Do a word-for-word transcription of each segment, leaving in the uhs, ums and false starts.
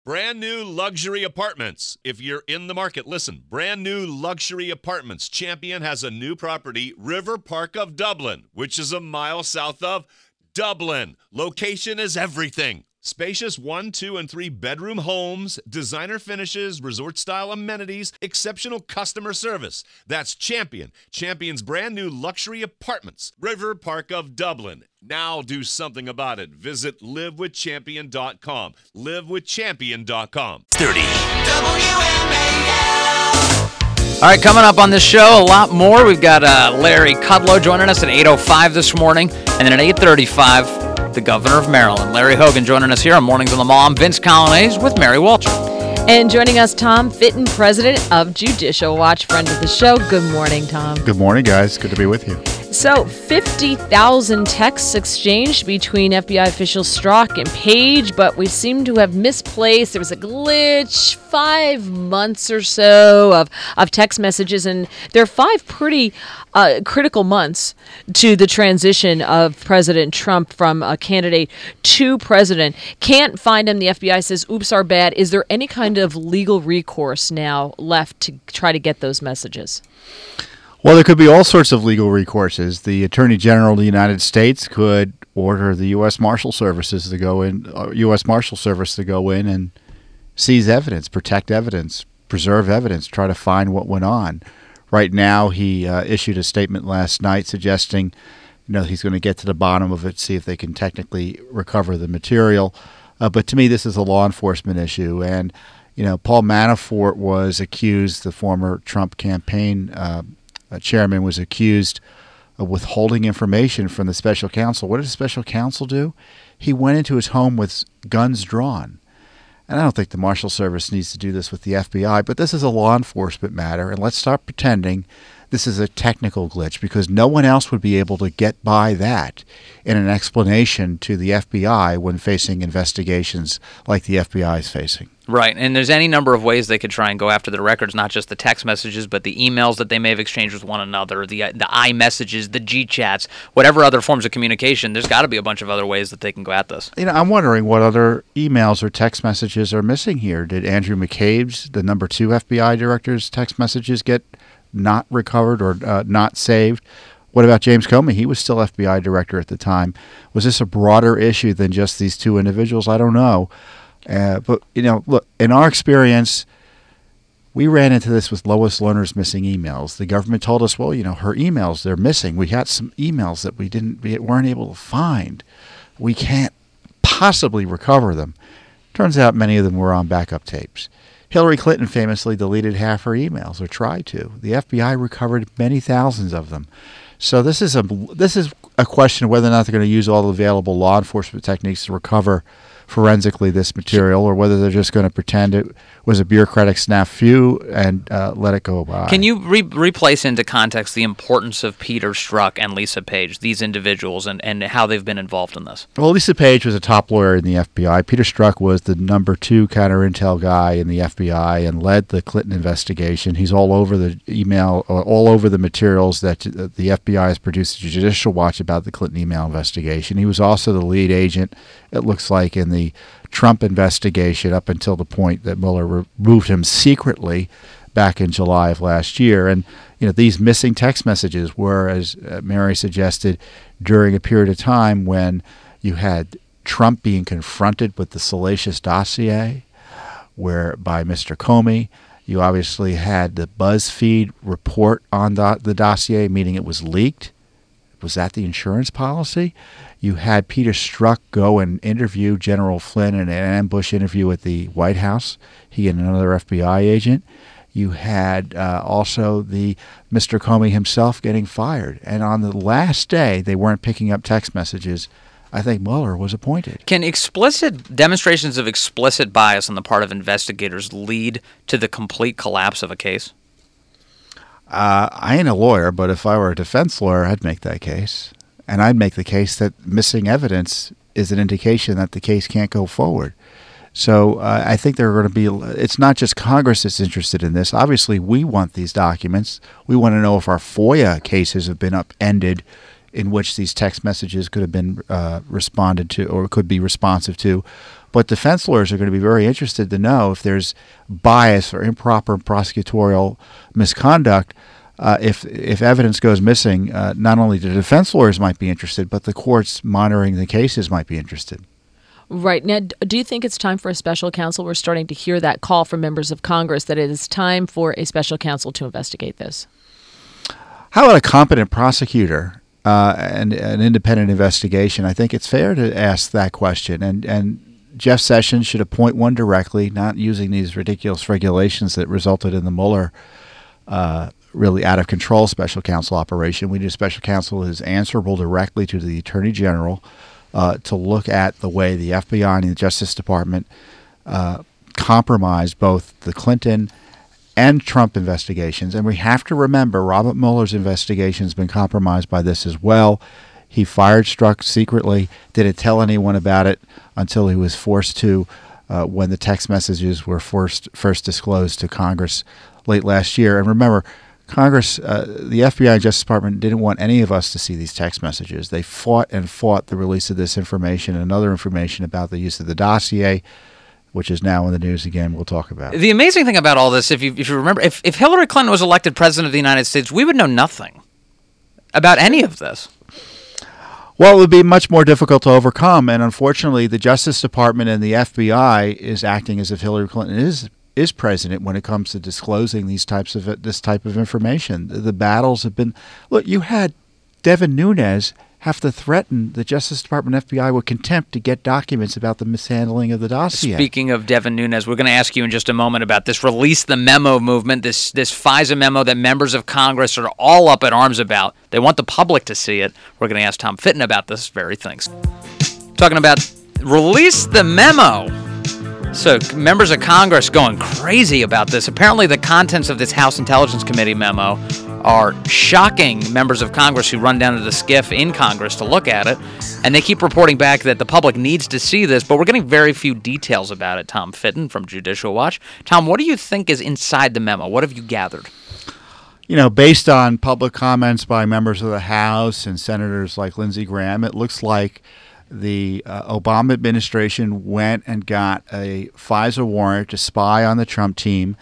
Brand new luxury apartments. If you're in the market, listen. Brand new luxury apartments. Champion has a new property, River Park of Dublin, which is a mile south of Dublin. Location is everything. Spacious one, two, and three bedroom homes, designer finishes, resort-style amenities, exceptional customer service. That's Champion. Champion's brand new luxury apartments, River Park of Dublin. Now do something about it. Visit live with champion dot com. live with champion dot com. thirty. W M A L. All right, coming up on this show, a lot more. We've got uh, Larry Kudlow joining us at eight oh five this morning, and then at eight thirty-five, the governor of Maryland, Larry Hogan, joining us here on Mornings on the Mall. I'm Vince Colonnese with Mary Walter. And joining us, Tom Fitton, president of Judicial Watch, friend of the show. Good morning, Tom. Good morning, guys. Good to be with you. So, fifty thousand texts exchanged between F B I officials Strzok and Page, but we seem to have misplaced. There was a glitch, five months or so of, of text messages, and there are five pretty uh, critical months to the transition of President Trump from a candidate to president. Can't find him. The F B I says, oops, our bad. Is there any kind of legal recourse now left to try to get those messages? Well, there could be all sorts of legal recourses. The Attorney General of the United States could order the U S Marshal Services to go in, uh, U S Marshal Service to go in and seize evidence, protect evidence, preserve evidence, try to find what went on. Right now, he uh, issued a statement last night suggesting, you know, he's going to get to the bottom of it, see if they can technically recover the material. Uh, but to me, this is a law enforcement issue, and you know, Paul Manafort was accused, the former Trump campaign uh, Uh, chairman was accused of withholding information from the special counsel. What did the special counsel do? He went into his home with guns drawn. And I don't think the Marshal Service needs to do this with the F B I, but this is a law enforcement matter, and let's stop pretending this is a technical glitch, because no one else would be able to get by that in an explanation to the F B I when facing investigations like the F B I is facing. Right, and there's any number of ways they could try and go after the records, not just the text messages, but the emails that they may have exchanged with one another, the the iMessages, the G-chats, whatever other forms of communication. There's got to be a bunch of other ways that they can go at this. You know, I'm wondering what other emails or text messages are missing here. Did Andrew McCabe's, the number two F B I director's text messages get not recovered or uh, not saved? What about James Comey? He was still F B I director at the time. Was this a broader issue than just these two individuals? I don't know. Uh, but, you know, look, in our experience, we ran into this with Lois Lerner's missing emails. The government told us, well, you know, her emails, they're missing. We got some emails that we didn't, we weren't able to find. We can't possibly recover them. Turns out many of them were on backup tapes. Hillary Clinton famously deleted half her emails, or tried to. The F B I recovered many thousands of them. So this is a this is a question of whether or not they're going to use all the available law enforcement techniques to recover forensically this material, or whether they're just going to pretend it was a bureaucratic snafu and uh, let it go by. Can you re- replace into context the importance of Peter Strzok and Lisa Page, these individuals, and, and how they've been involved in this? Well, Lisa Page was a top lawyer in the F B I. Peter Strzok was the number two counter-intel guy in the F B I and led the Clinton investigation. He's all over the email, all over the materials that the F B I has produced to Judicial Watch about the Clinton email investigation. He was also the lead agent, it looks like, in the Trump investigation up until the point that Mueller removed him secretly back in July of last year. And, you know, these missing text messages were, as uh, Mary suggested, during a period of time when you had Trump being confronted with the salacious dossier where by Mister Comey. You obviously had the BuzzFeed report on the, the dossier, meaning it was leaked. Was that the insurance policy? You had Peter Strzok go and interview General Flynn in an ambush interview at the White House, he and another F B I agent. You had uh, also the Mister Comey himself getting fired. And on the last day, they weren't picking up text messages. I think Mueller was appointed. Can explicit demonstrations of explicit bias on the part of investigators lead to the complete collapse of a case? Uh, I ain't a lawyer, but if I were a defense lawyer, I'd make that case. And I'd make the case that missing evidence is an indication that the case can't go forward. So uh, I think there are going to be, it's not just Congress that's interested in this. Obviously, we want these documents. We want to know if our FOIA cases have been upended in which these text messages could have been uh, responded to or could be responsive to. But defense lawyers are going to be very interested to know if there's bias or improper prosecutorial misconduct. Uh, if if evidence goes missing, uh, not only the defense lawyers might be interested, but the courts monitoring the cases might be interested. Right. Now, do you think it's time for a special counsel? We're starting to hear that call from members of Congress that it is time for a special counsel to investigate this. How about a competent prosecutor uh, and an independent investigation? I think it's fair to ask that question. And, and Jeff Sessions should appoint one directly, not using these ridiculous regulations that resulted in the Mueller uh, really out-of-control special counsel operation. We need a special counsel who is answerable directly to the Attorney General uh, to look at the way the F B I and the Justice Department uh, compromised both the Clinton and Trump investigations. And we have to remember Robert Mueller's investigation has been compromised by this as well. He fired Strzok secretly, didn't tell anyone about it until he was forced to uh, when the text messages were first, first disclosed to Congress late last year. And remember, Congress, uh, the F B I and Justice Department didn't want any of us to see these text messages. They fought and fought the release of this information and other information about the use of the dossier, which is now in the news again. We'll talk about it. The amazing thing about all this, if you if you remember, if, if Hillary Clinton was elected president of the United States, we would know nothing about any of this. Well, it would be much more difficult to overcome, and unfortunately, the Justice Department and the F B I is acting as if Hillary Clinton is is president when it comes to disclosing these types of this type of information. The, the battles have been. Look, you had Devin Nunes have to threaten the Justice Department and F B I with contempt to get documents about the mishandling of the dossier. Speaking of Devin Nunes, we're going to ask you in just a moment about this Release the Memo movement, this this FISA memo that members of Congress are all up in arms about. They want the public to see it. We're going to ask Tom Fitton about this very thing. Talking about Release the Memo. So members of Congress going crazy about this. Apparently the contents of this House Intelligence Committee memo are shocking members of Congress who run down to the skiff in Congress to look at it. And they keep reporting back that the public needs to see this, but we're getting very few details about it. Tom Fitton from Judicial Watch. Tom, what do you think is inside the memo? What have you gathered? You know, based on public comments by members of the House and senators like Lindsey Graham, it looks like the uh, Obama administration went and got a FISA warrant to spy on the Trump team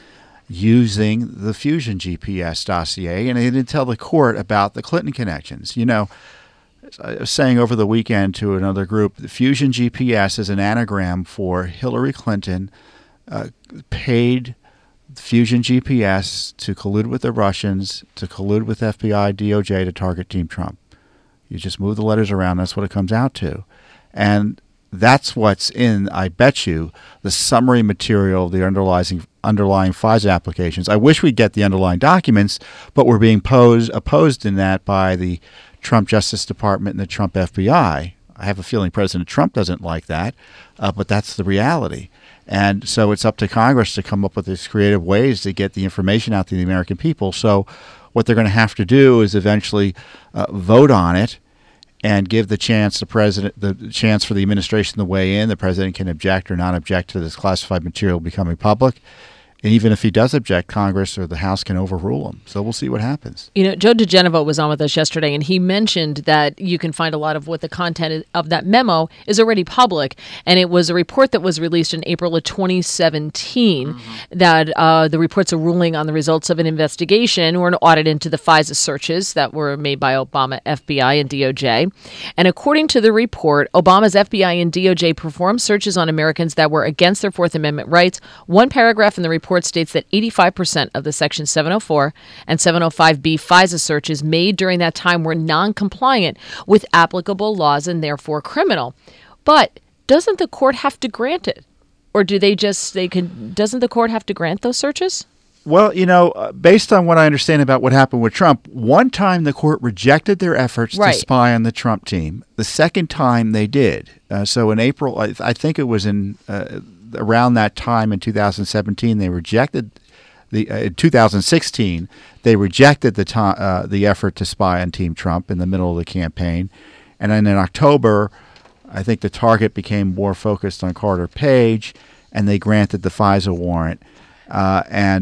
using the Fusion G P S dossier, and they didn't tell the court about the Clinton connections. You know, as I was saying over the weekend to another group, the Fusion G P S is an anagram for Hillary Clinton uh, paid Fusion G P S to collude with the Russians, to collude with F B I, D O J to target Team Trump. You just move the letters around, that's what it comes out to. And that's what's in, I bet you, the summary material of the underlying underlying FISA applications. I wish we'd get the underlying documents, but we're being posed, opposed in that by the Trump Justice Department and the Trump F B I. I have a feeling President Trump doesn't like that, uh, but that's the reality. And so it's up to Congress to come up with these creative ways to get the information out to the American people. So what they're going to have to do is eventually uh, vote on it and give the chance the president, the chance for the administration to weigh in. The president can object or not object to this classified material becoming public. And even if he does object, Congress or the House can overrule him. So we'll see what happens. You know, Joe DeGenevo was on with us yesterday, and he mentioned that you can find a lot of what the content of that memo is already public. And it was a report that was released in April of twenty seventeen mm-hmm. that uh, the report's a ruling on the results of an investigation or an audit into the FISA searches that were made by Obama, F B I, and D O J. And according to the report, Obama's F B I and D O J performed searches on Americans that were against their Fourth Amendment rights. One paragraph in the report states that eighty-five percent of the Section seven oh four and seven oh five B FISA searches made during that time were non-compliant with applicable laws and therefore criminal. But doesn't the court have to grant it? Or do they just, they can, doesn't the court have to grant those searches? Well, you know, uh, based on what I understand about what happened with Trump, one time the court rejected their efforts right. to spy on the Trump team. The second time they did. Uh, so in April, I, I think it was in uh, around that time in two thousand seventeen, they rejected the. Uh, in two thousand sixteen, they rejected the to, uh, the effort to spy on Team Trump in the middle of the campaign, and then in October, I think the target became more focused on Carter Page, and they granted the FISA warrant, uh, and.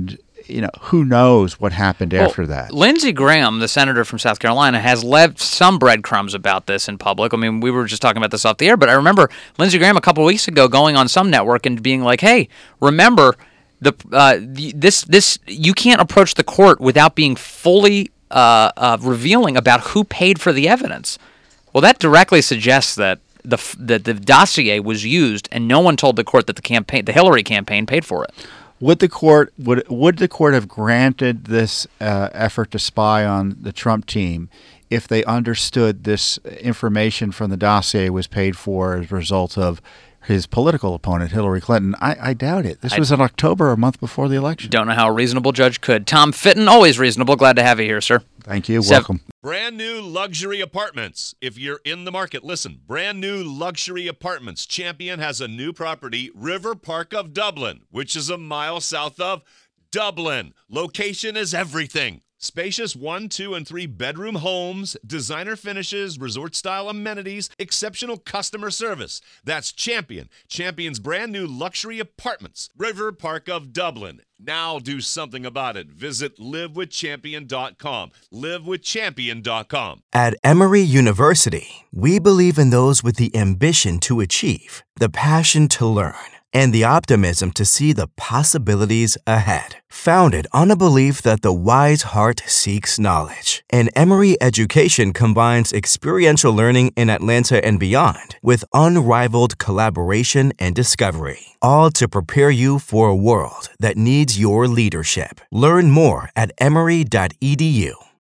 you know, who knows what happened Well, after that. Lindsey Graham, the senator from South Carolina, has left some breadcrumbs about this in public. I mean, we were just talking about this off the air, but I remember Lindsey Graham a couple of weeks ago going on some network and being like, "Hey, remember the uh, the, this this you can't approach the court without being fully uh, uh, revealing about who paid for the evidence." Well, that directly suggests that the that the dossier was used, and no one told the court that the campaign, the Hillary campaign, paid for it. Would the court would would the court have granted this uh, effort to spy on the Trump team if they understood this information from the dossier was paid for as a result of his political opponent, Hillary Clinton? I, I doubt it. This I was in October, a month before the election. Don't know how a reasonable judge could. Tom Fitton, always reasonable. Glad to have you here, sir. Thank you. Sev- Welcome. Brand new luxury apartments. If you're in the market, listen. Brand new luxury apartments. Champion has a new property, River Park of Dublin, which is a mile south of Dublin. Location is everything. Spacious one, two, and three bedroom homes, designer finishes, resort-style amenities, exceptional customer service. That's Champion. Champion's brand new luxury apartments, River Park of Dublin. Now do something about it. Visit live with champion dot com. live with champion dot com. At Emory University, we believe in those with the ambition to achieve, the passion to learn, and the optimism to see the possibilities ahead. Founded on a belief that the wise heart seeks knowledge, and Emory education combines experiential learning in Atlanta and beyond with unrivaled collaboration and discovery, all to prepare you for a world that needs your leadership. Learn more at emory dot e d u.